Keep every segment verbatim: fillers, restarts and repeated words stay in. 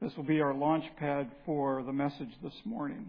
This will be our launch pad for the message this morning.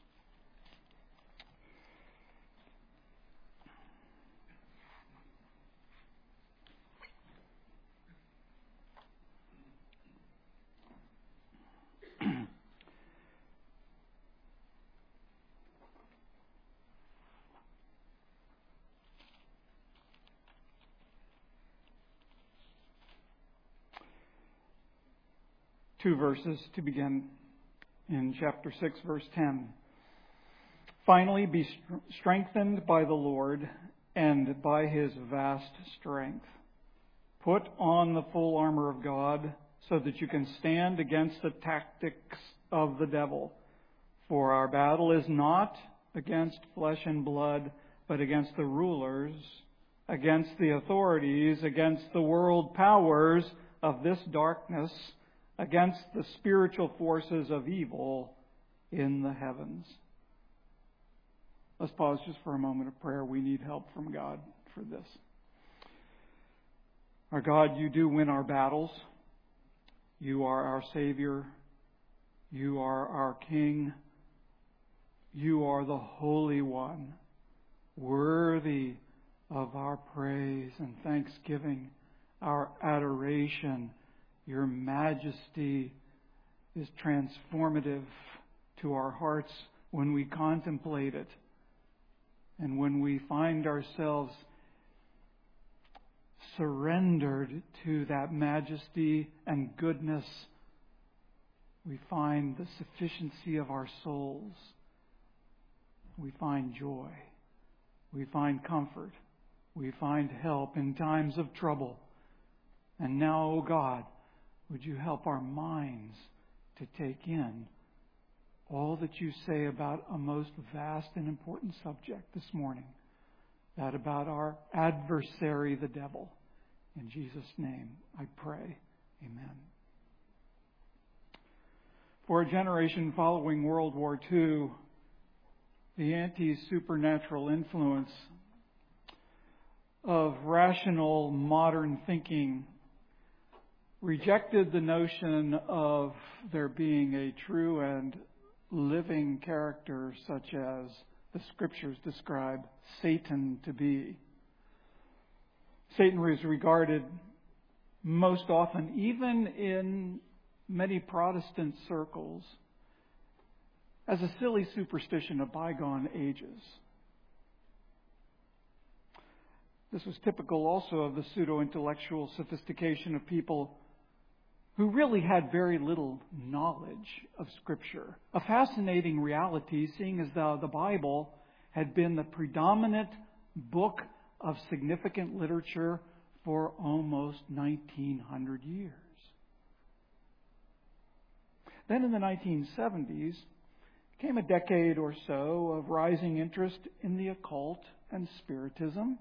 Two verses to begin in chapter six, verse ten. Finally, be strengthened by the Lord and by His vast strength. Put on the full armor of God so that you can stand against the tactics of the devil. For our battle is not against flesh and blood, but against the rulers, against the authorities, against the world powers of this darkness, against the spiritual forces of evil in the heavens. Let's pause just for a moment of prayer. We need help from God for this. Our God, you do win our battles. You are our Savior. You are our King. You are the Holy One, worthy of our praise and thanksgiving, our adoration. Your majesty is transformative to our hearts when we contemplate it. And when we find ourselves surrendered to that majesty and goodness, we find the sufficiency of our souls. We find joy. We find comfort. We find help in times of trouble. And now, O God, would you help our minds to take in all that you say about a most vast and important subject this morning, that about our adversary, the devil. In Jesus' name, I pray. Amen. For a generation following World War Two, the anti-supernatural influence of rational modern thinking rejected the notion of there being a true and living character such as the Scriptures describe Satan to be. Satan was regarded most often, even in many Protestant circles, as a silly superstition of bygone ages. This was typical also of the pseudo-intellectual sophistication of people who really had very little knowledge of Scripture. A fascinating reality, seeing as though the Bible had been the predominant book of significant literature for almost nineteen hundred years. Then in the nineteen seventies came a decade or so of rising interest in the occult and Spiritism.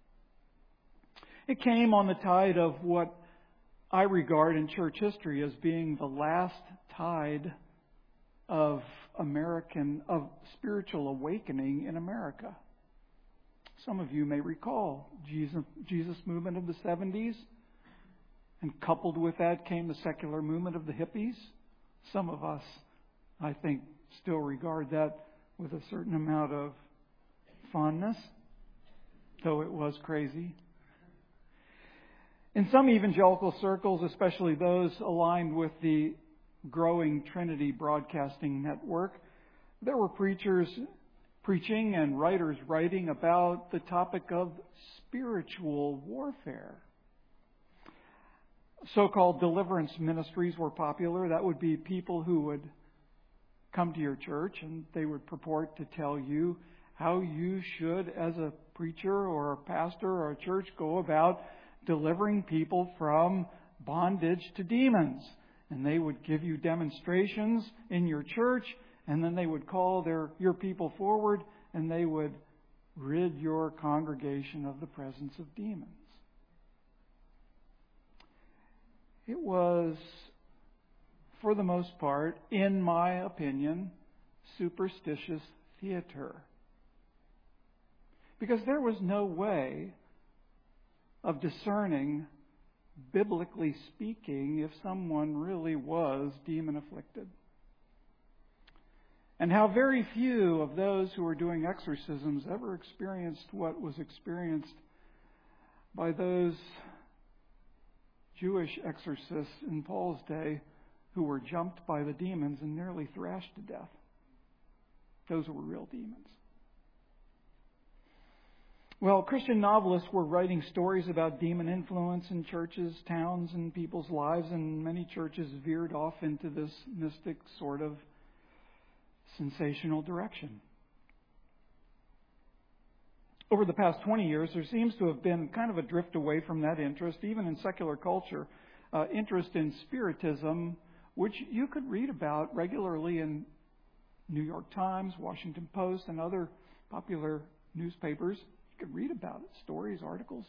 It came on the tide of what I regard in church history as being the last tide of American, of spiritual awakening in America. Some of you may recall Jesus, Jesus movement of the seventies, and coupled with that came the secular movement of the hippies. Some of us, I think, still regard that with a certain amount of fondness, though it was crazy. In some evangelical circles, especially those aligned with the growing Trinity Broadcasting Network, there were preachers preaching and writers writing about the topic of spiritual warfare. So-called deliverance ministries were popular. That would be people who would come to your church and they would purport to tell you how you should, as a preacher or a pastor or a church, go about delivering people from bondage to demons. And they would give you demonstrations in your church, and then they would call their your people forward, and they would rid your congregation of the presence of demons. It was, for the most part, in my opinion, superstitious theater. Because there was no way of discerning biblically speaking, if someone really was demon-afflicted. And how very few of those who were doing exorcisms ever experienced what was experienced by those Jewish exorcists in Paul's day who were jumped by the demons and nearly thrashed to death. Those were real demons. Well, Christian novelists were writing stories about demon influence in churches, towns, and people's lives, and many churches veered off into this mystic sort of sensational direction. Over the past twenty years, there seems to have been kind of a drift away from that interest, even in secular culture, uh, interest in Spiritism, which you could read about regularly in New York Times, Washington Post, and other popular newspapers. You could read about it, stories, articles.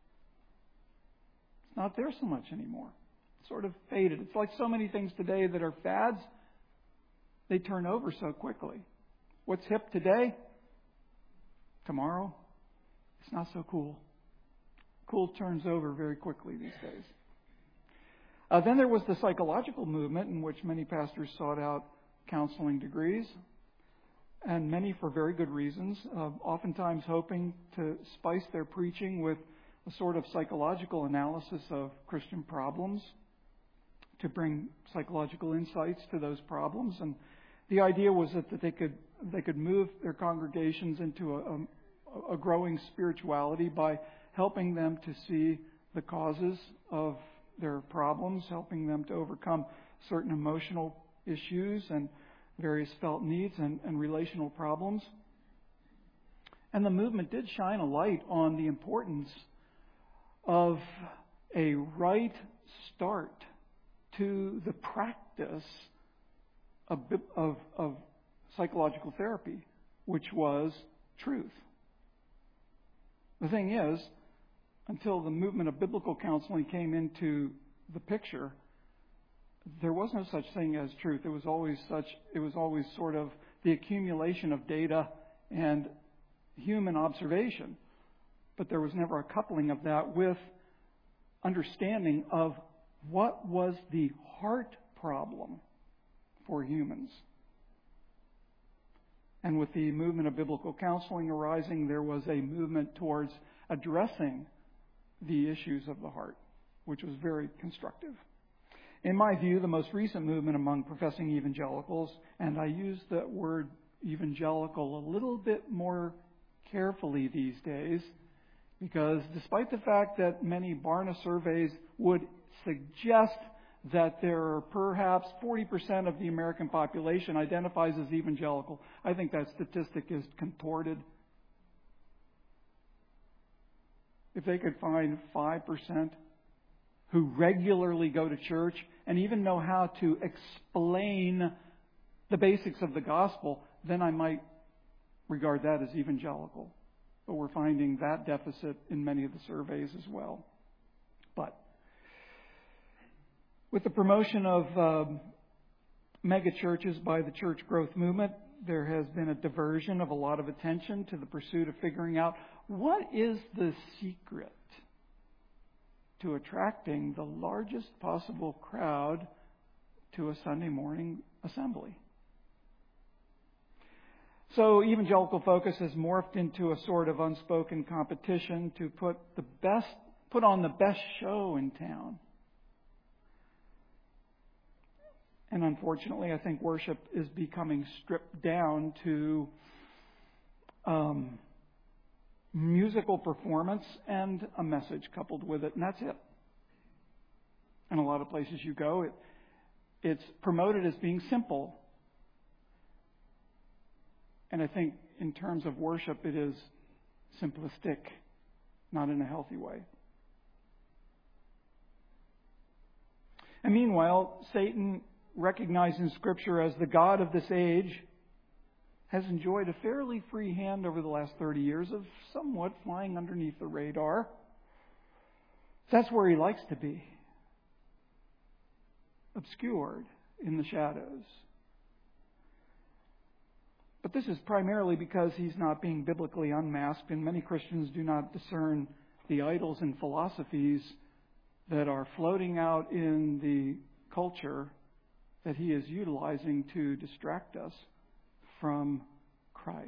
It's not there so much anymore. It's sort of faded. It's like so many things today that are fads. They turn over so quickly. What's hip today? Tomorrow? It's not so cool. Cool turns over very quickly these days. Uh, then there was the psychological movement in which many pastors sought out counseling degrees, and many for very good reasons, uh, oftentimes hoping to spice their preaching with a sort of psychological analysis of Christian problems, to bring psychological insights to those problems. And the idea was that, that they could they could move their congregations into a, a, a growing spirituality by helping them to see the causes of their problems, helping them to overcome certain emotional issues and various felt needs and, and relational problems. And the movement did shine a light on the importance of a right start to the practice of, of, of psychological therapy, which was truth. The thing is, until the movement of biblical counseling came into the picture, there was no such thing as truth. It was always such. It was always sort of the accumulation of data and human observation, but there was never a coupling of that with understanding of what was the heart problem for humans. And with the movement of biblical counseling arising, there was a movement towards addressing the issues of the heart, which was very constructive. In my view, the most recent movement among professing evangelicals, and I use that word evangelical a little bit more carefully these days, because despite the fact that many Barna surveys would suggest that there are perhaps forty percent of the American population identifies as evangelical, I think that statistic is contorted. If they could find five percent who regularly go to church and even know how to explain the basics of the gospel, then I might regard that as evangelical. But we're finding that deficit in many of the surveys as well. But with the promotion of um, mega churches by the church growth movement, there has been a diversion of a lot of attention to the pursuit of figuring out what is the secret to attracting the largest possible crowd to a Sunday morning assembly. So evangelical focus has morphed into a sort of unspoken competition to put the best, put on the best show in town. And unfortunately, I think worship is becoming stripped down to um, musical performance and a message coupled with it, and that's it. In a lot of places you go, it, it's promoted as being simple. And I think in terms of worship, it is simplistic, not in a healthy way. And meanwhile, Satan, recognized in Scripture as the God of this age, has enjoyed a fairly free hand over the last thirty years of somewhat flying underneath the radar. That's where he likes to be, obscured in the shadows. But this is primarily because he's not being biblically unmasked, and many Christians do not discern the idols and philosophies that are floating out in the culture that he is utilizing to distract us from Christ.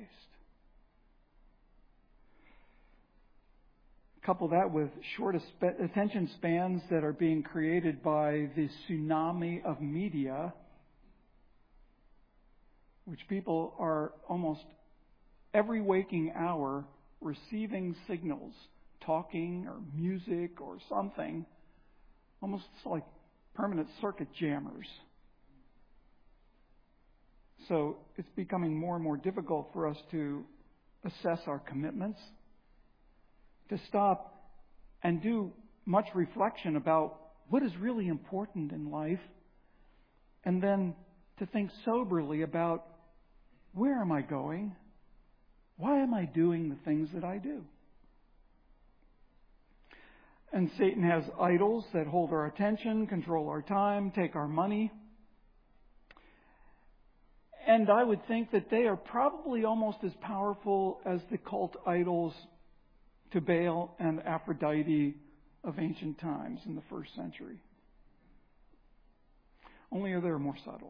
Couple that with short attention spans that are being created by the tsunami of media, which people are almost every waking hour receiving signals, talking or music or something, almost like permanent circuit jammers. So it's becoming more and more difficult for us to assess our commitments, to stop and do much reflection about what is really important in life, and then to think soberly about where am I going? Why am I doing the things that I do? And Satan has idols that hold our attention, control our time, take our money. And I would think that they are probably almost as powerful as the cult idols to Baal and Aphrodite of ancient times in the first century. Only they're more subtle.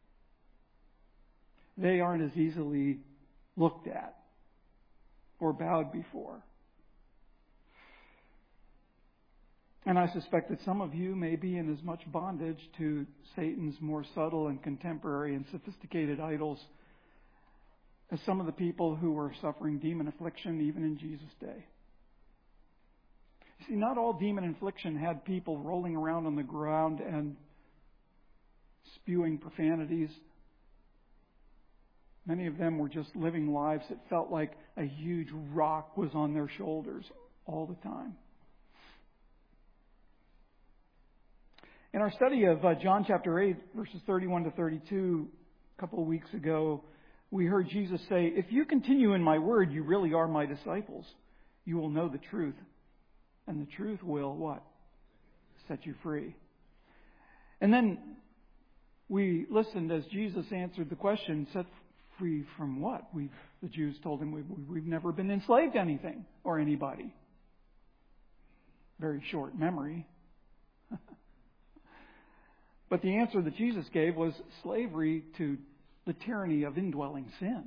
They aren't as easily looked at or bowed before. And I suspect that some of you may be in as much bondage to Satan's more subtle and contemporary and sophisticated idols as some of the people who were suffering demon affliction even in Jesus' day. You see, not all demon affliction had people rolling around on the ground and spewing profanities. Many of them were just living lives that felt like a huge rock was on their shoulders all the time. In our study of uh, John chapter eight, verses thirty-one to thirty-two, a couple of weeks ago, we heard Jesus say, "If you continue in my word, you really are my disciples. You will know the truth, and the truth will," what? Set you free. And then we listened as Jesus answered the question, set free from what? We've, the Jews told him, we've, we've never been enslaved to anything or anybody. Very short memory. But the answer that Jesus gave was slavery to the tyranny of indwelling sin.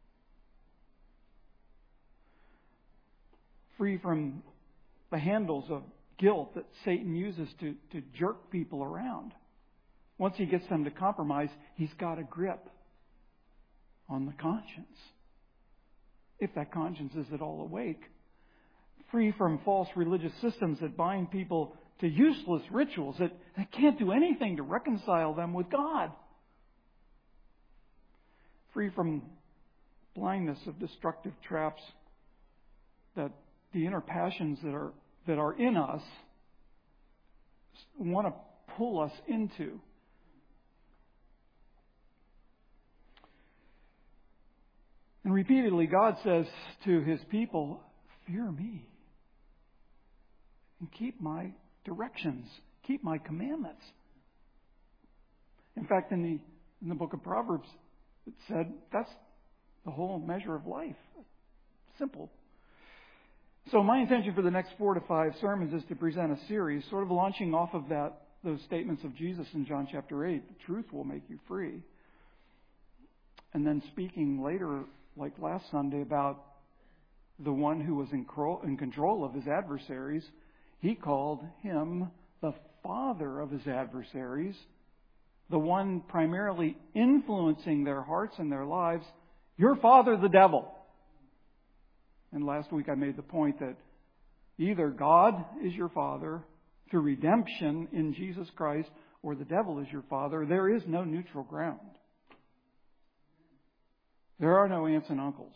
Free from the handles of guilt that Satan uses to, to jerk people around. Once he gets them to compromise, he's got a grip on the conscience, if that conscience is at all awake. Free from false religious systems that bind people to useless rituals that, that can't do anything to reconcile them with God. Free from blindness of destructive traps that the inner passions that are that are in us want to pull us into. And repeatedly, God says to His people, "Fear me and keep my directions, keep my commandments." In fact, in the in the book of Proverbs, it said that's the whole measure of life. Simple. So my intention for the next four to five sermons is to present a series, sort of launching off of that those statements of Jesus in John chapter eight. The truth will make you free. And then speaking later, like last Sunday, about the one who was in control of his adversaries. He called him the father of his adversaries, the one primarily influencing their hearts and their lives. Your father, the devil. And last week I made the point that either God is your father through redemption in Jesus Christ, or the devil is your father. There is no neutral ground. There are no aunts and uncles.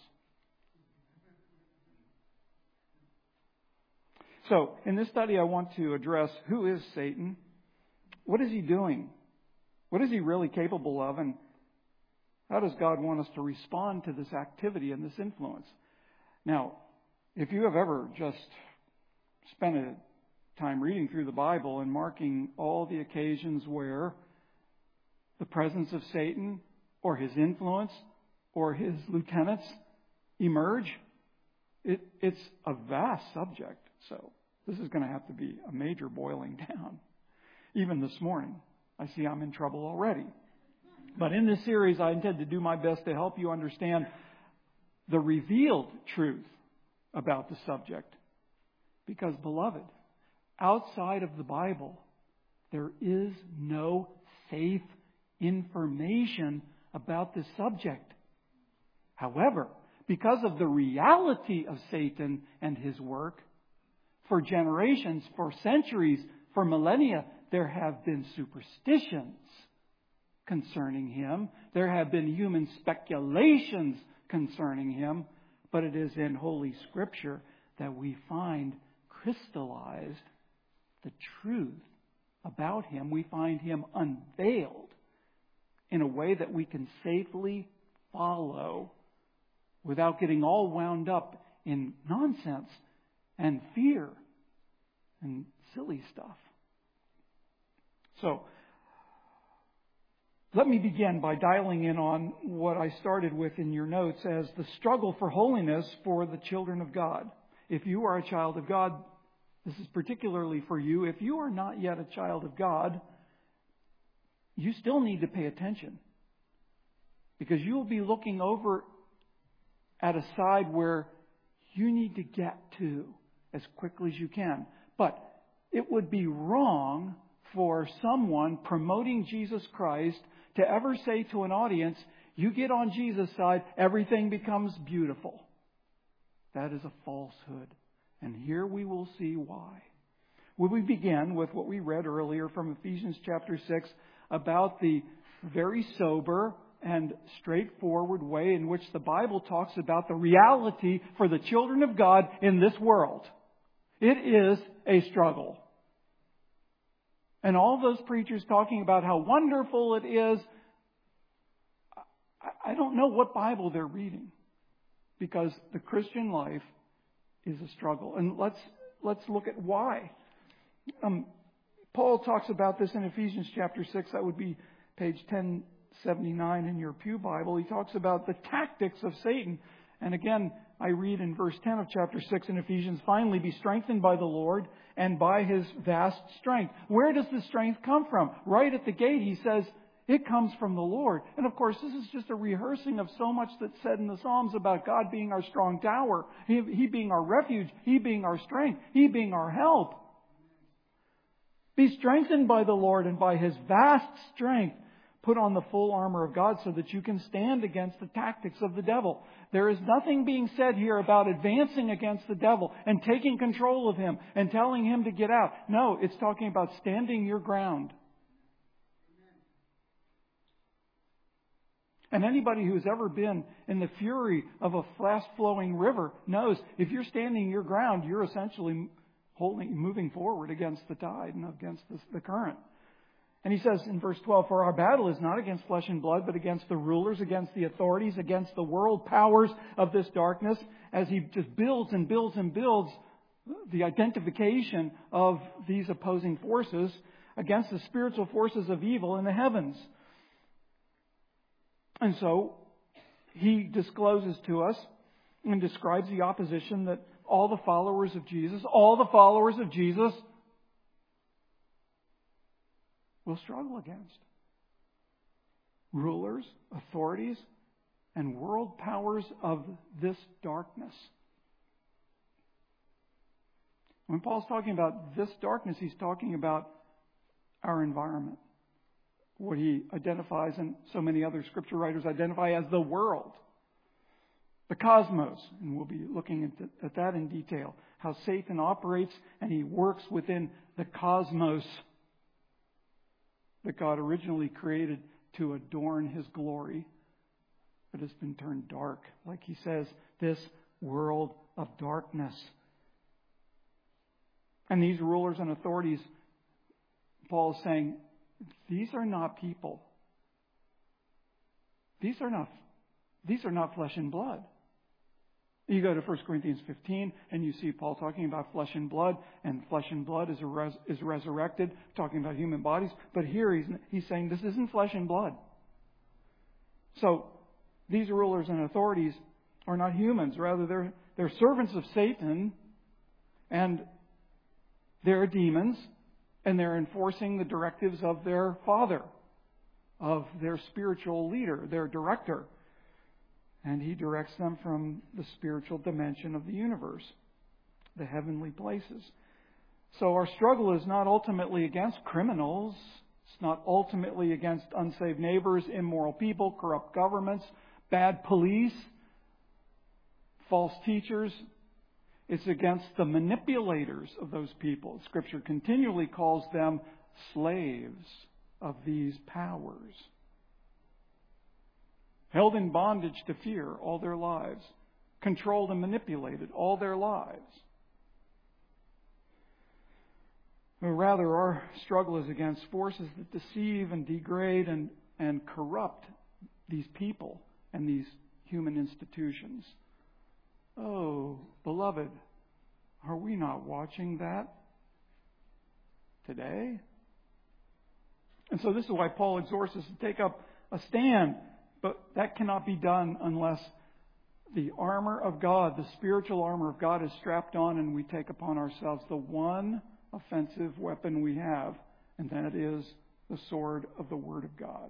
So, in this study I want to address who is Satan, what is he doing, what is he really capable of, and how does God want us to respond to this activity and this influence? Now, if you have ever just spent a time reading through the Bible and marking all the occasions where the presence of Satan or his influence or his lieutenants emerge, it, it's a vast subject. So This is going to have to be a major boiling down. Even this morning, I see I'm in trouble already. But in this series, I intend to do my best to help you understand the revealed truth about the subject. Because, beloved, outside of the Bible, there is no safe information about this subject. However, because of the reality of Satan and his work, for generations, for centuries, for millennia, there have been superstitions concerning him. There have been human speculations concerning him. But it is in Holy Scripture that we find crystallized the truth about him. We find him unveiled in a way that we can safely follow without getting all wound up in nonsense and fear and silly stuff. So, let me begin by dialing in on what I started with in your notes as the struggle for holiness for the children of God. If you are a child of God, this is particularly for you. If you are not yet a child of God, you still need to pay attention. Because you will be looking over at a side where you need to get to as quickly as you can. But it would be wrong for someone promoting Jesus Christ to ever say to an audience, you get on Jesus' side, everything becomes beautiful. That is a falsehood. And here we will see why. Will we begin with what we read earlier from Ephesians chapter six about the very sober and straightforward way in which the Bible talks about the reality for the children of God in this world. It is a struggle. And all those preachers talking about how wonderful it is, I don't know what Bible they're reading. Because the Christian life is a struggle. And let's let's look at why. Um, Paul talks about this in Ephesians chapter six. That would be page ten seventy-nine in your Pew Bible. He talks about the tactics of Satan. And again, I read in verse ten of chapter six in Ephesians, finally be strengthened by the Lord and by His vast strength. Where does the strength come from? Right at the gate, he says, it comes from the Lord. And of course, this is just a rehearsing of so much that's said in the Psalms about God being our strong tower, He, he being our refuge, He being our strength, He being our help. Be strengthened by the Lord and by His vast strength. Put on the full armor of God so that you can stand against the tactics of the devil. There is nothing being said here about advancing against the devil and taking control of him and telling him to get out. No, it's talking about standing your ground. And anybody who's ever been in the fury of a fast-flowing river knows if you're standing your ground, you're essentially holding, moving forward against the tide and against the, the current. And he says in verse twelve, for our battle is not against flesh and blood, but against the rulers, against the authorities, against the world powers of this darkness, as he just builds and builds and builds the identification of these opposing forces against the spiritual forces of evil in the heavens. And so he discloses to us and describes the opposition that all the followers of Jesus, all the followers of Jesus will struggle against. Rulers, authorities, and world powers of this darkness. When Paul's talking about this darkness, he's talking about our environment. What he identifies, and so many other scripture writers identify as the world. The cosmos. And we'll be looking at that in detail. How Satan operates and he works within the cosmos that God originally created to adorn His glory, but has been turned dark. Like he says, this world of darkness. And these rulers and authorities, Paul is saying, these are not people. These are not, these are not flesh and blood. You go to First Corinthians fifteen and you see Paul talking about flesh and blood, and flesh and blood is, a res, is resurrected, talking about human bodies. But here he's, he's saying this isn't flesh and blood. So these rulers and authorities are not humans. Rather, they're, they're servants of Satan. And They're demons, and they're enforcing the directives of their father, of their spiritual leader, their director. And he directs them from the spiritual dimension of the universe, the heavenly places. So our struggle is not ultimately against criminals. It's not ultimately against unsaved neighbors, immoral people, corrupt governments, bad police, false teachers. It's against the manipulators of those people. Scripture continually calls them slaves of these powers, held in bondage to fear all their lives, controlled and manipulated all their lives. Or rather, our struggle is against forces that deceive and degrade and, and corrupt these people and these human institutions. Oh, beloved, are we not watching that today? And so this is why Paul exhorts us to take up a stand. But that cannot be done unless the armor of God, the spiritual armor of God, is strapped on and we take upon ourselves the one offensive weapon we have, and that is the sword of the Word of God.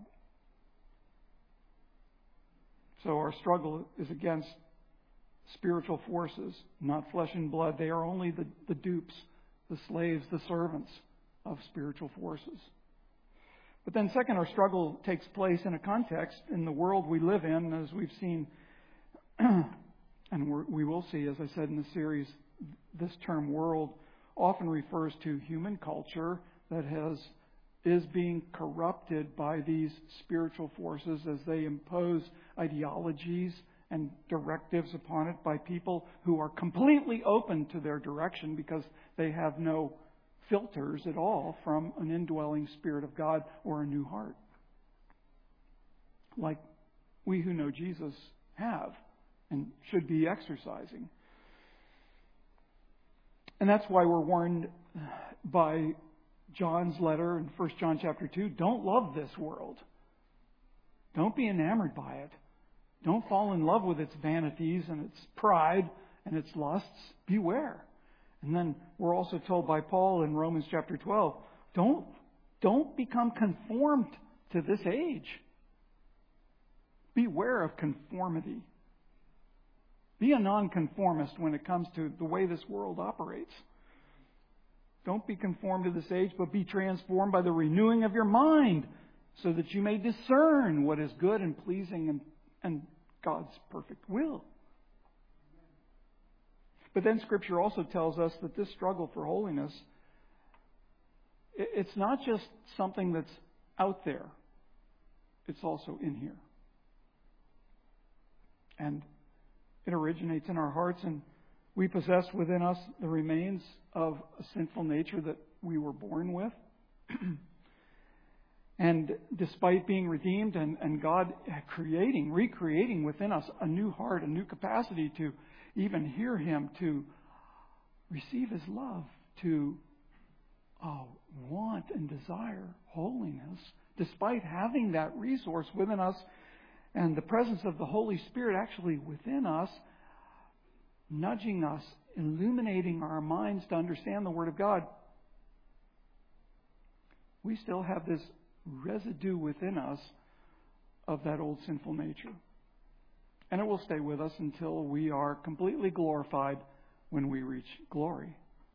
So our struggle is against spiritual forces, not flesh and blood. They are only the, the dupes, the slaves, the servants of spiritual forces. But then second, our struggle takes place in a context in the world we live in, as we've seen, and we're, we will see, as I said in the series, this term world often refers to human culture that has is being corrupted by these spiritual forces as they impose ideologies and directives upon it by people who are completely open to their direction because they have no filters at all from an indwelling Spirit of God or a new heart, like we who know Jesus have and should be exercising. And that's why we're warned by John's letter in First John chapter two, don't love this world. Don't be enamored by it. Don't fall in love with its vanities and its pride and its lusts. Beware. And then we're also told by Paul in Romans chapter twelve, don't, don't become conformed to this age. Beware of conformity. Be a nonconformist when it comes to the way this world operates. Don't be conformed to this age, but be transformed by the renewing of your mind, so that you may discern what is good and pleasing and, and God's perfect will. But then Scripture also tells us that this struggle for holiness, it's not just something that's out there. It's also in here. And it originates in our hearts, and we possess within us the remains of a sinful nature that we were born with. And despite being redeemed and, and God creating, recreating within us a new heart, a new capacity to even hear Him, to receive His love, to oh, want and desire holiness, despite having that resource within us and the presence of the Holy Spirit actually within us, nudging us, illuminating our minds to understand the Word of God, we still have this residue within us of that old sinful nature. And it will stay with us until we are completely glorified when we reach glory.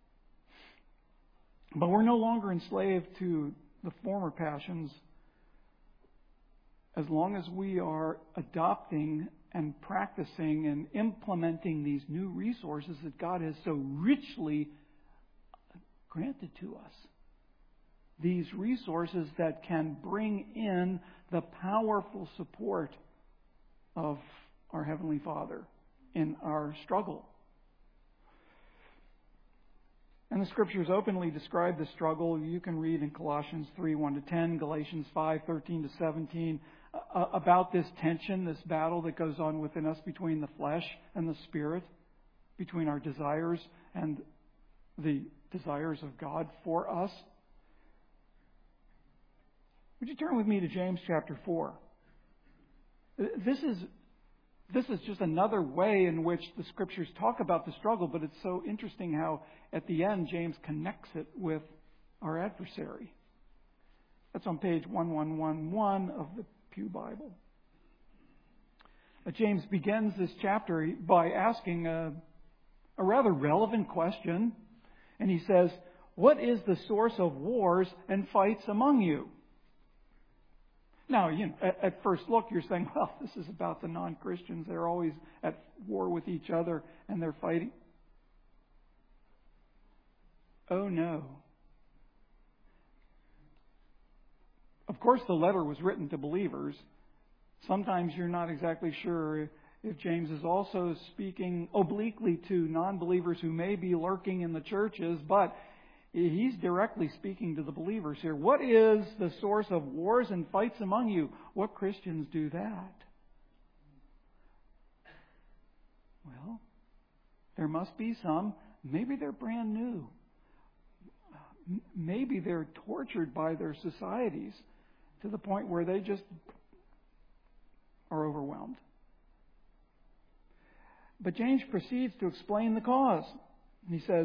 But we're no longer enslaved to the former passions as long as we are adopting and practicing and implementing these new resources that God has so richly granted to us. These resources that can bring in the powerful support of our Heavenly Father in our struggle. And the Scriptures openly describe the struggle. You can read in Colossians three, one to ten, Galatians five, thirteen to seventeen, uh, about this tension, this battle that goes on within us between the flesh and the Spirit, between our desires and the desires of God for us. Would you turn with me to James chapter four? This is This is just another way in which the Scriptures talk about the struggle, but it's so interesting how at the end James connects it with our adversary. That's on page eleven eleven of the Pew Bible. Uh, James begins this chapter by asking a, a rather relevant question. And he says, "What is the source of wars and fights among you?" Now, you know, at, at first look, you're saying, well, this is about the non-Christians. They're always at war with each other and they're fighting. Oh, no. Of course, the letter was written to believers. Sometimes you're not exactly sure if James is also speaking obliquely to non-believers who may be lurking in the churches, but he's directly speaking to the believers here. What is the source of wars and fights among you? What Christians do that? Well, there must be some. Maybe they're brand new. Maybe they're tortured by their societies to the point where they just are overwhelmed. But James proceeds to explain the cause. He says,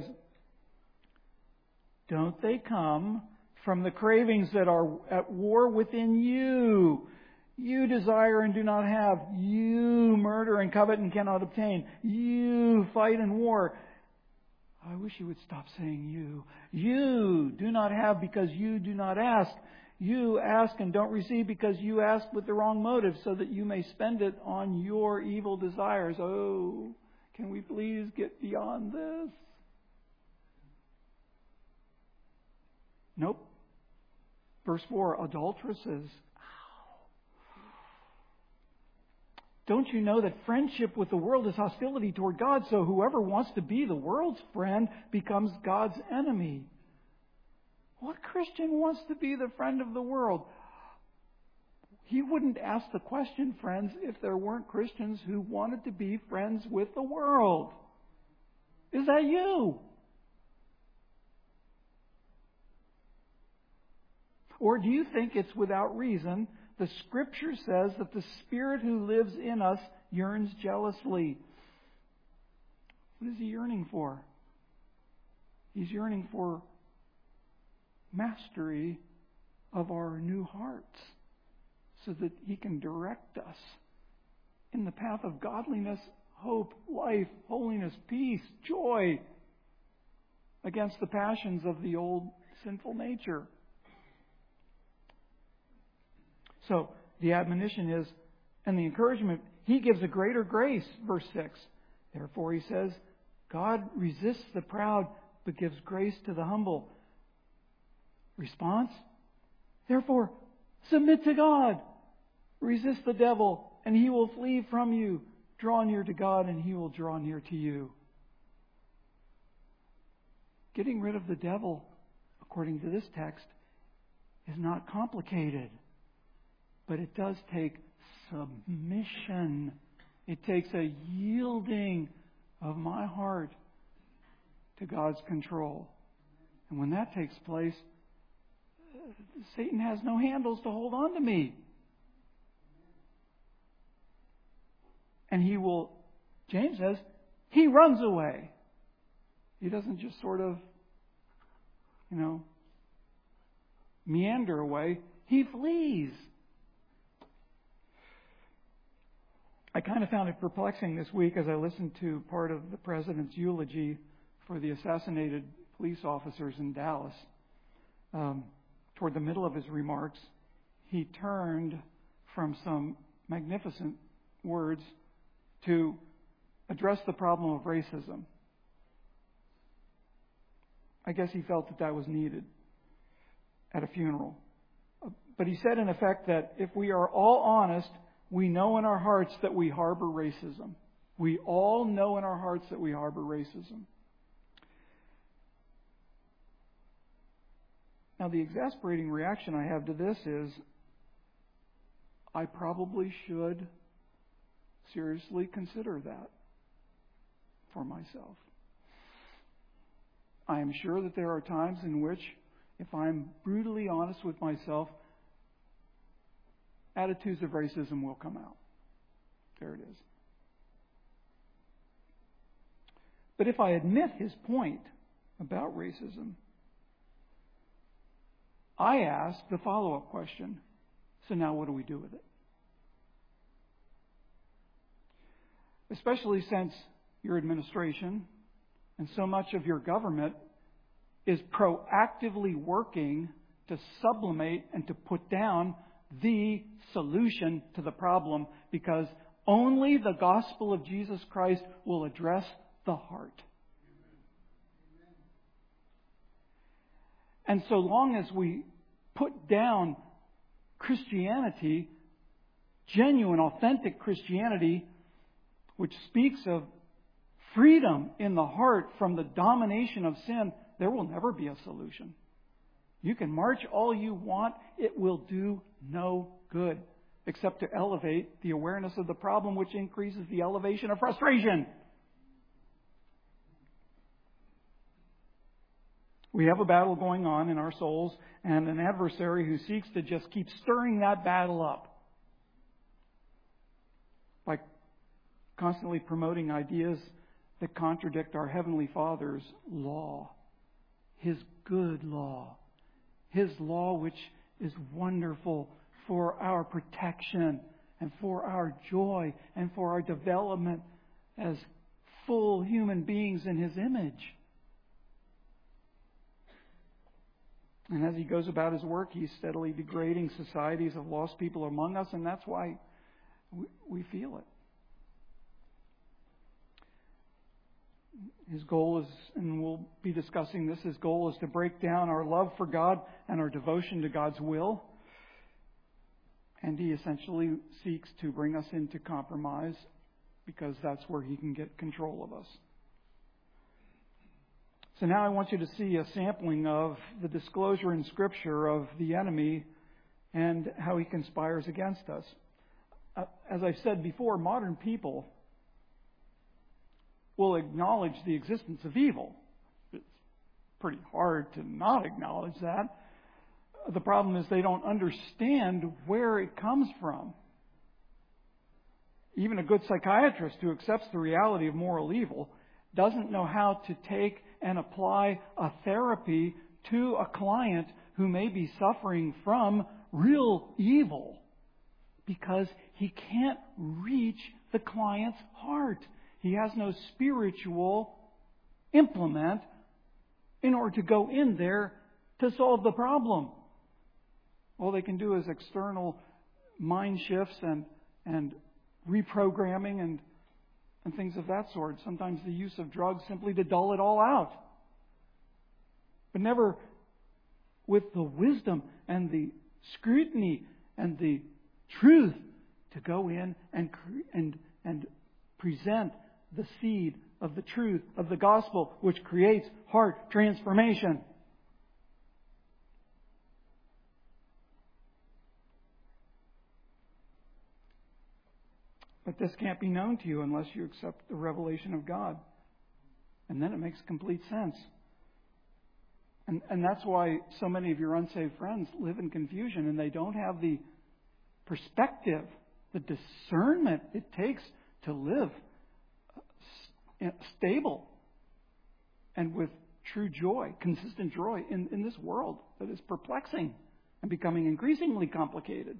"Don't they come from the cravings that are at war within you? You desire and do not have. You murder and covet and cannot obtain. You fight in war." I wish you would stop saying you. "You do not have because you do not ask. You ask and don't receive because you ask with the wrong motive, so that you may spend it on your evil desires." Oh, can we please get beyond this? Nope. Verse four, adulteresses. "Don't you know that friendship with the world is hostility toward God? So whoever wants to be the world's friend becomes God's enemy." What Christian wants to be the friend of the world? He wouldn't ask the question, friends, if there weren't Christians who wanted to be friends with the world. Is that you? Or do you think it's without reason? The Scripture says that the Spirit who lives in us yearns jealously. What is He yearning for? He's yearning for mastery of our new hearts, so that He can direct us in the path of godliness, hope, life, holiness, peace, joy, against the passions of the old sinful nature. So the admonition is, and the encouragement, He gives a greater grace, verse six. Therefore, He says, God resists the proud, but gives grace to the humble. Response? Therefore, submit to God. Resist the devil, and he will flee from you. Draw near to God, and He will draw near to you. Getting rid of the devil, according to this text, is not complicated. But it does take submission. It takes a yielding of my heart to God's control. And when that takes place, Satan has no handles to hold on to me. And he will, James says, he runs away. He doesn't just sort of, you know, meander away. He flees. I kind of found it perplexing this week as I listened to part of the President's eulogy for the assassinated police officers in Dallas. Um, toward the middle of his remarks, he turned from some magnificent words to address the problem of racism. I guess he felt that that was needed at a funeral. But he said, in effect, that if we are all honest, we know in our hearts that we harbor racism. We all know in our hearts that we harbor racism. Now, the exasperating reaction I have to this is, I probably should seriously consider that for myself. I am sure that there are times in which, if I'm brutally honest with myself, attitudes of racism will come out. There it is. But if I admit his point about racism, I ask the follow-up question, so now what do we do with it? Especially since your administration and so much of your government is proactively working to sublimate and to put down the solution to the problem, because only the gospel of Jesus Christ will address the heart. And so long as we put down Christianity, genuine, authentic Christianity, which speaks of freedom in the heart from the domination of sin, there will never be a solution. You can march all you want, it will do no good, except to elevate the awareness of the problem, which increases the elevation of frustration. We have a battle going on in our souls, and an adversary who seeks to just keep stirring that battle up by constantly promoting ideas that contradict our Heavenly Father's law, His good law, His law which is wonderful for our protection and for our joy and for our development as full human beings in His image. And as He goes about His work, He's steadily degrading societies of lost people among us, and that's why we feel it. His goal is, and we'll be discussing this, His goal is to break down our love for God and our devotion to God's will. And He essentially seeks to bring us into compromise, because that's where He can get control of us. So now I want you to see a sampling of the disclosure in Scripture of the enemy and how he conspires against us. Uh, as I've said before, modern people will acknowledge the existence of evil. It's pretty hard to not acknowledge that. The problem is they don't understand where it comes from. Even a good psychiatrist who accepts the reality of moral evil doesn't know how to take and apply a therapy to a client who may be suffering from real evil, because he can't reach the client's heart. He has no spiritual implement in order to go in there to solve the problem. All they can do is external mind shifts and, and reprogramming and, and things of that sort. Sometimes the use of drugs simply to dull it all out. But never with the wisdom and the scrutiny and the truth to go in and and and present the seed of the truth of the gospel, which creates heart transformation. But this can't be known to you unless you accept the revelation of God. And then it makes complete sense. And, and that's why so many of your unsaved friends live in confusion, and they don't have the perspective, the discernment it takes to live stable and with true joy, consistent joy in, in this world that is perplexing and becoming increasingly complicated.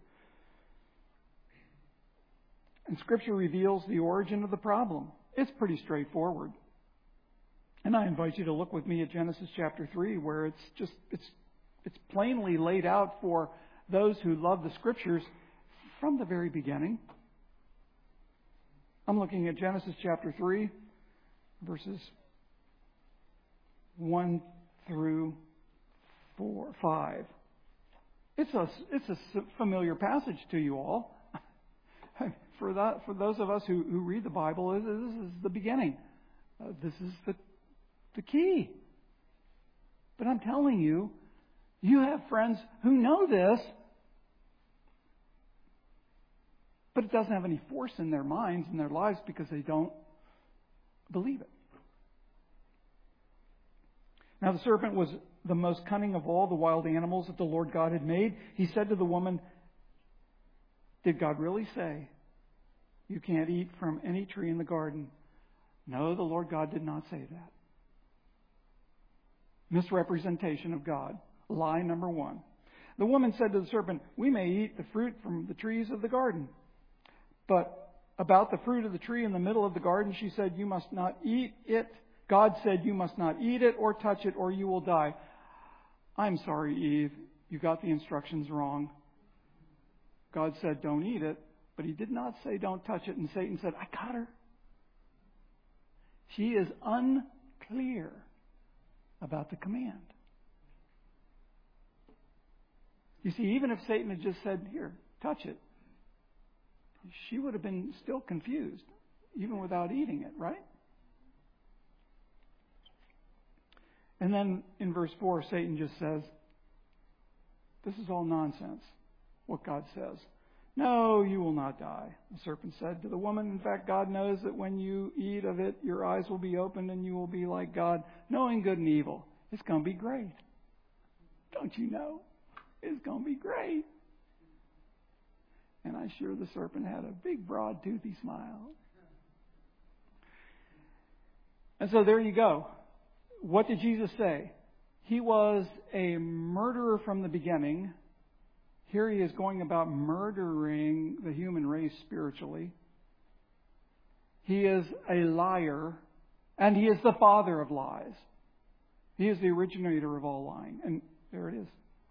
And Scripture reveals the origin of the problem. It's pretty straightforward. And I invite you to look with me at Genesis chapter three, where it's just it's it's plainly laid out for those who love the Scriptures from the very beginning. I'm looking at Genesis chapter three, verses one through four, five. It's a it's a familiar passage to you all. For that, for those of us who, who read the Bible, this is the beginning. Uh, this is the the key. But I'm telling you, you have friends who know this, but it doesn't have any force in their minds and their lives because they don't believe it. Now the serpent was the most cunning of all the wild animals that the Lord God had made. He said to the woman, "Did God really say you can't eat from any tree in the garden?" No, the Lord God did not say that. Misrepresentation of God. Lie number one. The woman said to the serpent, "We may eat the fruit from the trees of the garden." But about the fruit of the tree in the middle of the garden, she said, "You must not eat it." God said, "You must not eat it or touch it or you will die." I'm sorry, Eve. You got the instructions wrong. God said, "Don't eat it." But he did not say, "Don't touch it." And Satan said, "I got her." She is unclear about the command. You see, even if Satan had just said, "Here, touch it," she would have been still confused, even without eating it, right? And then in verse four, Satan just says, "This is all nonsense, what God says." "No, you will not die," the serpent said to the woman. "In fact, God knows that when you eat of it, your eyes will be opened and you will be like God, knowing good and evil." It's going to be great. Don't you know? It's going to be great. And I'm sure the serpent had a big, broad, toothy smile. And so there you go. What did Jesus say? He was a murderer from the beginning. Here he is going about murdering the human race spiritually. He is a liar, and he is the father of lies. He is the originator of all lying. And there it is.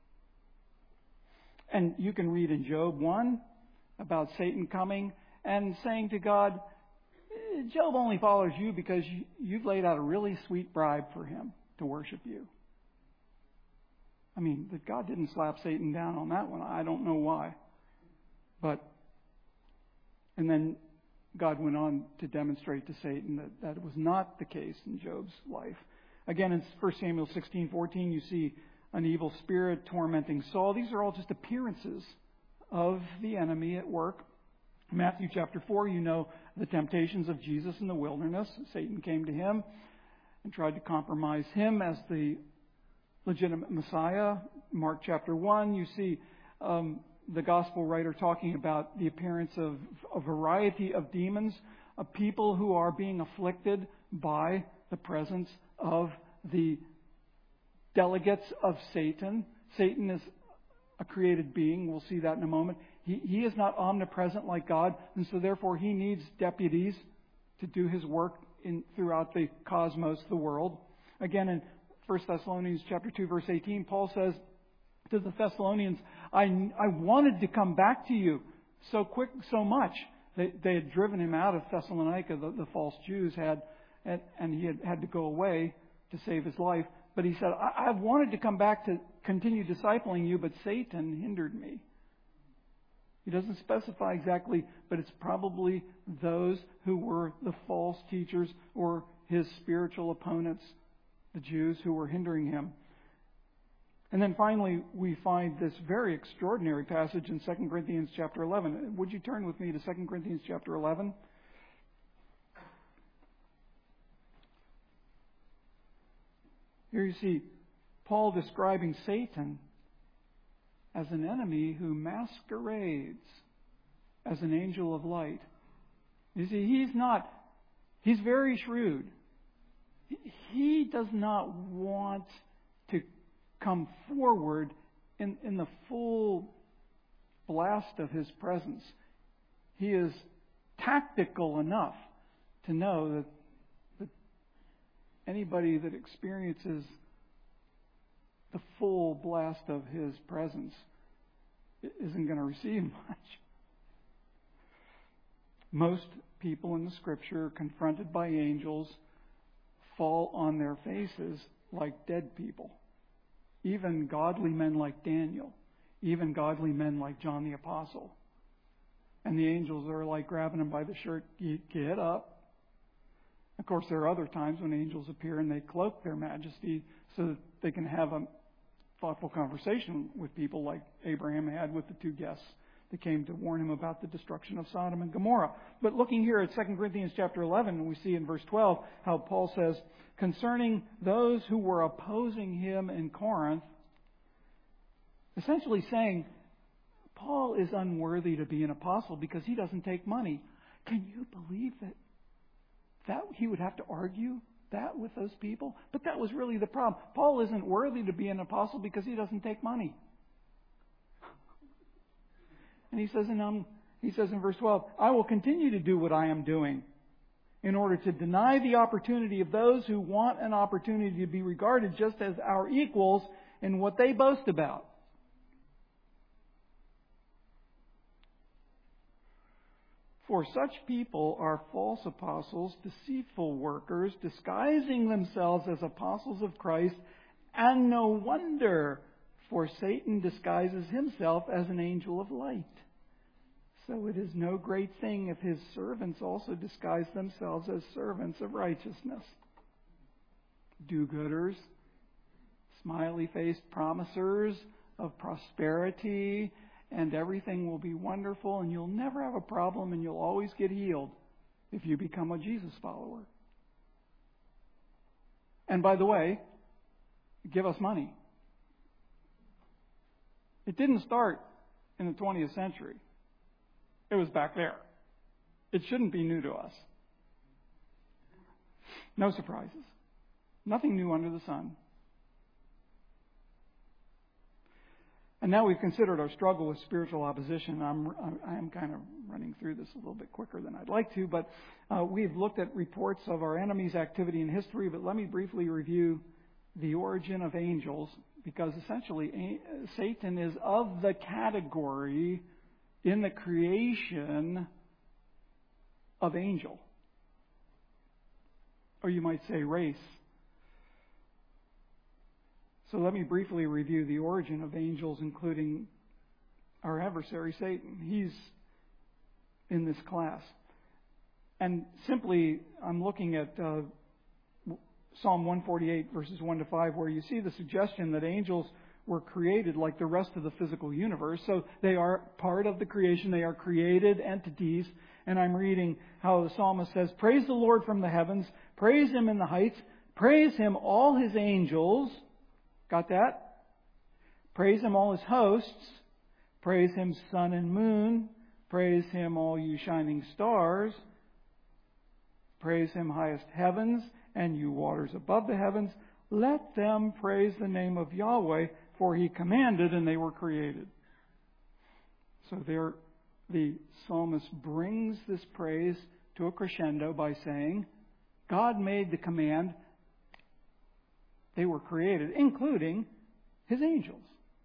And you can read in Job one about Satan coming and saying to God, "Job only follows you because you've laid out a really sweet bribe for him to worship you." I mean, that God didn't slap Satan down on that one. I don't know why. But, and then God went on to demonstrate to Satan that that was not the case in Job's life. Again, in First Samuel sixteen fourteen, you see an evil spirit tormenting Saul. These are all just appearances of the enemy at work. Matthew chapter four, you know the temptations of Jesus in the wilderness. Satan came to him and tried to compromise him as the legitimate Messiah. Mark chapter one, you see um, the gospel writer talking about the appearance of a variety of demons, of people who are being afflicted by the presence of the delegates of Satan. Satan is a created being. We'll see that in a moment. He, he is not omnipresent like God, and so therefore he needs deputies to do his work in throughout the cosmos, the world. Again, in First Thessalonians chapter two, verse eighteen, Paul says to the Thessalonians, I, I wanted to come back to you so quick, so much. They, they had driven him out of Thessalonica, the, the false Jews had, and, and he had had to go away to save his life. But he said, I, I wanted to come back to continue discipling you, but Satan hindered me. He doesn't specify exactly, but it's probably those who were the false teachers or his spiritual opponents, the Jews, who were hindering him. And then finally, we find this very extraordinary passage in Second Corinthians chapter eleven. Would you turn with me to Second Corinthians chapter eleven? Here you see Paul describing Satan as an enemy who masquerades as an angel of light. You see, he's not, he's very shrewd. He does not want to come forward in, in the full blast of his presence. He is tactical enough to know that, that anybody that experiences the full blast of his presence isn't going to receive much. Most people in the Scripture, confronted by angels, fall on their faces like dead people. Even godly men like Daniel, even godly men like John the Apostle. And the angels are like grabbing him by the shirt, get up. Of course, there are other times when angels appear and they cloak their majesty so that they can have a thoughtful conversation with people like Abraham had with the two guests that came to warn him about the destruction of Sodom and Gomorrah. But looking here at Second Corinthians chapter eleven, we see in verse twelve how Paul says, concerning those who were opposing him in Corinth, essentially saying, Paul is unworthy to be an apostle because he doesn't take money. Can you believe that that he would have to argue that with those people. But that was really the problem. Paul isn't worthy to be an apostle because he doesn't take money. And he says in um, he says in verse twelve, I will continue to do what I am doing in order to deny the opportunity of those who want an opportunity to be regarded just as our equals in what they boast about. For such people are false apostles, deceitful workers, disguising themselves as apostles of Christ, and no wonder, for Satan disguises himself as an angel of light. So it is no great thing if his servants also disguise themselves as servants of righteousness. Do-gooders, smiley-faced promisers of prosperity, and everything will be wonderful, and you'll never have a problem, and you'll always get healed if you become a Jesus follower. And by the way, give us money. It didn't start in the twentieth century. It was back there. It shouldn't be new to us. No surprises. Nothing new under the sun. And now we've considered our struggle with spiritual opposition. I'm, I am kind of running through this a little bit quicker than I'd like to, but uh, we've looked at reports of our enemy's activity in history, but let me briefly review the origin of angels, because essentially a- Satan is of the category in the creation of angel. Or you might say race. So let me briefly review the origin of angels, including our adversary, Satan. He's in this class. And simply, I'm looking at uh, Psalm one forty-eight, verses one to five, where you see the suggestion that angels were created like the rest of the physical universe. So they are part of the creation. They are created entities. And I'm reading how the psalmist says, praise the Lord from the heavens. Praise Him in the heights. Praise Him, all His angels. Got that? Praise Him, all His hosts. Praise Him, sun and moon. Praise Him, all you shining stars. Praise Him, highest heavens, and you waters above the heavens. Let them praise the name of Yahweh, for He commanded and they were created. So there, the psalmist brings this praise to a crescendo by saying, God made the command. They were created, including His angels.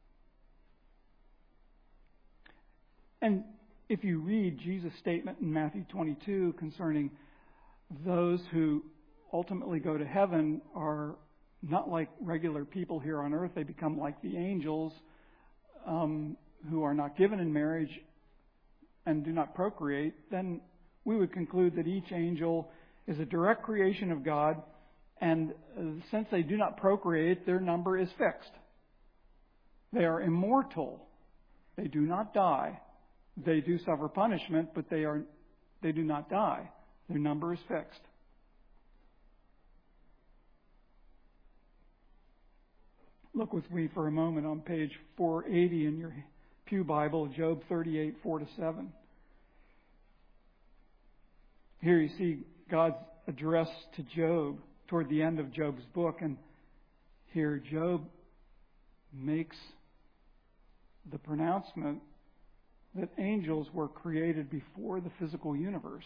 And if you read Jesus' statement in Matthew twenty-two concerning those who ultimately go to heaven are not like regular people here on earth. They become like the angels um, who are not given in marriage and do not procreate. Then we would conclude that each angel is a direct creation of God. And since they do not procreate, their number is fixed. They are immortal. They do not die. They do suffer punishment, but they are they do not die. Their number is fixed. Look with me for a moment on page four eighty in your Pew Bible, Job thirty-eight, four to seven. Here you see God's address to Job toward the end of Job's book, and here Job makes the pronouncement that angels were created before the physical universe.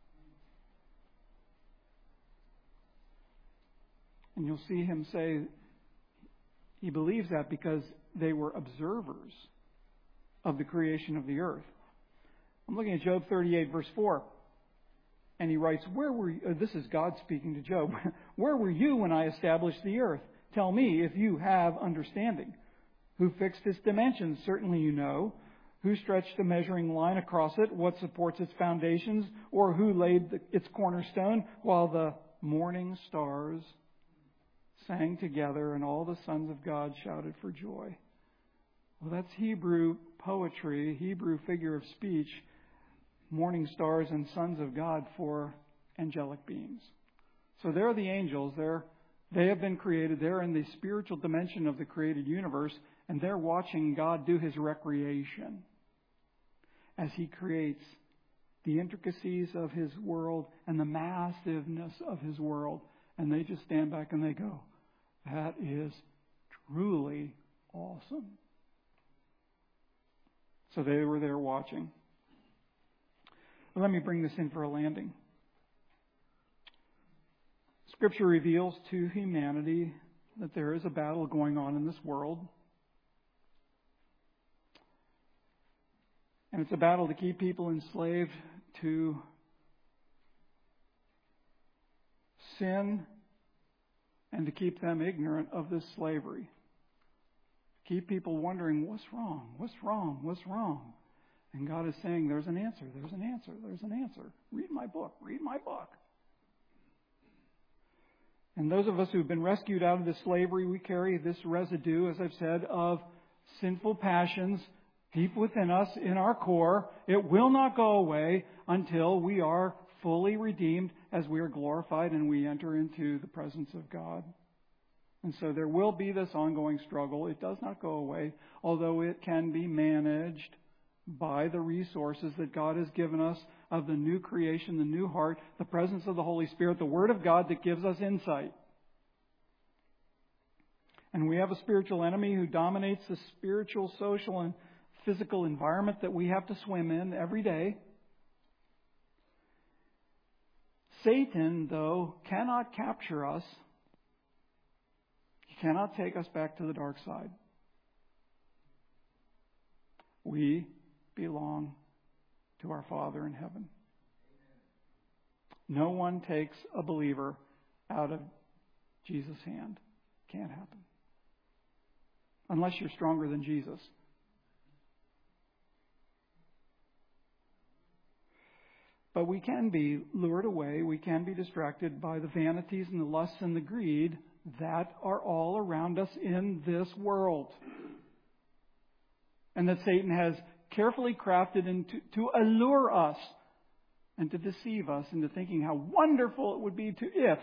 And you'll see him say he believes that because they were observers of the creation of the earth. I'm looking at Job thirty-eight, verse four. And he writes, "Where were you?" Uh, this is God speaking to Job. "Where were you when I established the earth? Tell me if you have understanding. Who fixed its dimensions? Certainly you know. Who stretched the measuring line across it? What supports its foundations? Or who laid the, its cornerstone? While the morning stars sang together and all the sons of God shouted for joy." Well, that's Hebrew poetry, Hebrew figure of speech. Morning stars and sons of God for angelic beings. So there are the angels. They're, they have been created. They're in the spiritual dimension of the created universe, and they're watching God do His recreation as He creates the intricacies of His world and the massiveness of His world. And they just stand back and they go, that is truly awesome. So they were there watching. Let me bring this in for a landing. Scripture reveals to humanity that there is a battle going on in this world. And it's a battle to keep people enslaved to sin and to keep them ignorant of this slavery. Keep people wondering, what's wrong? What's wrong? What's wrong? And God is saying, there's an answer. There's an answer. There's an answer. Read my book. Read my book. And those of us who've been rescued out of this slavery, we carry this residue, as I've said, of sinful passions deep within us, in our core. It will not go away until we are fully redeemed as we are glorified and we enter into the presence of God. And so there will be this ongoing struggle. It does not go away, although it can be managed by the resources that God has given us of the new creation, the new heart, the presence of the Holy Spirit, the Word of God that gives us insight. And we have a spiritual enemy who dominates the spiritual, social, and physical environment that we have to swim in every day. Satan, though, cannot capture us. He cannot take us back to the dark side. We belong to our Father in heaven. No one takes a believer out of Jesus' hand. Can't happen. Unless you're stronger than Jesus. But we can be lured away, we can be distracted by the vanities and the lusts and the greed that are all around us in this world. And that Satan has carefully crafted into, to allure us and to deceive us into thinking how wonderful it would be to if.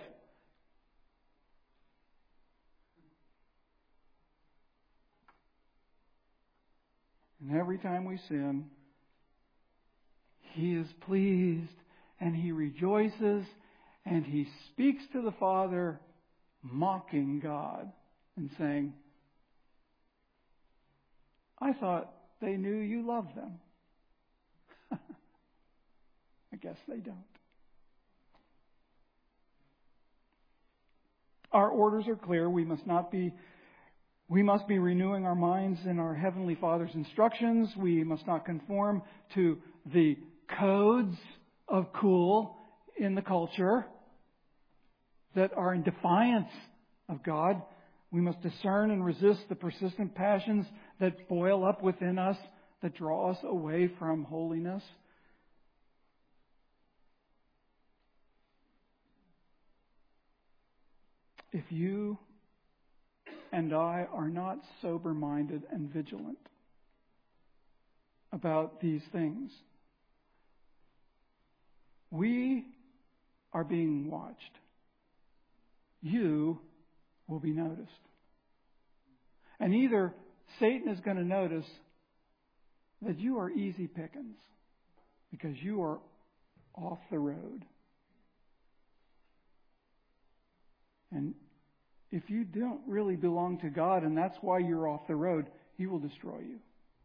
And every time we sin, He is pleased and He rejoices and He speaks to the Father, mocking God and saying, I thought they knew you loved them. I guess they don't. Our orders are clear. We must not be We must be renewing our minds in our Heavenly Father's instructions. We must not conform to the codes of cool in the culture that are in defiance of God. We must discern and resist the persistent passions that boil up within us, that draw us away from holiness. If you and I are not sober-minded and vigilant about these things, we are being watched. You will be noticed. And either Satan is going to notice that you are easy pickings because you are off the road. And if you don't really belong to God and that's why you're off the road, He will destroy you.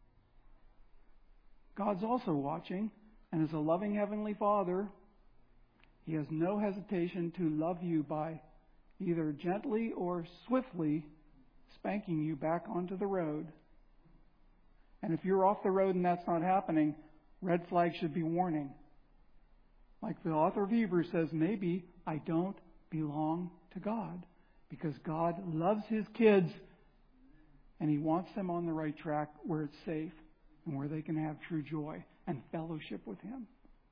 God's also watching, and as a loving Heavenly Father, He has no hesitation to love you by either gently or swiftly spanking you back onto the road. And if you're off the road and that's not happening, red flags should be warning. Like the author of Hebrews says, maybe I don't belong to God. Because God loves His kids and He wants them on the right track where it's safe and where they can have true joy and fellowship with Him.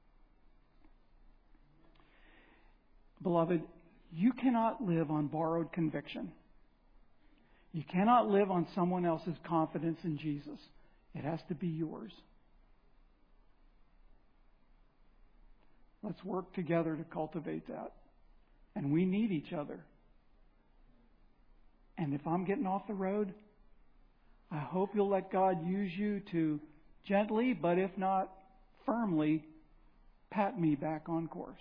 Beloved, you cannot live on borrowed conviction. You cannot live on someone else's confidence in Jesus. It has to be yours. Let's work together to cultivate that. And we need each other. And if I'm getting off the road, I hope you'll let God use you to gently, but if not firmly, pat me back on course.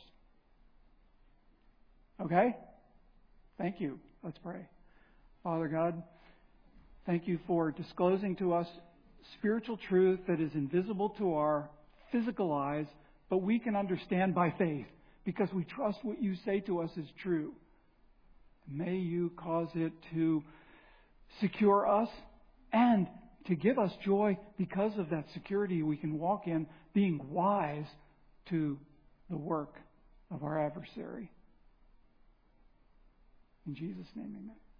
Okay? Thank you. Let's pray. Father God, thank you for disclosing to us spiritual truth that is invisible to our physical eyes, but we can understand by faith because we trust what you say to us is true. May you cause it to secure us and to give us joy because of that security we can walk in, being wise to the work of our adversary. In Jesus' name, amen.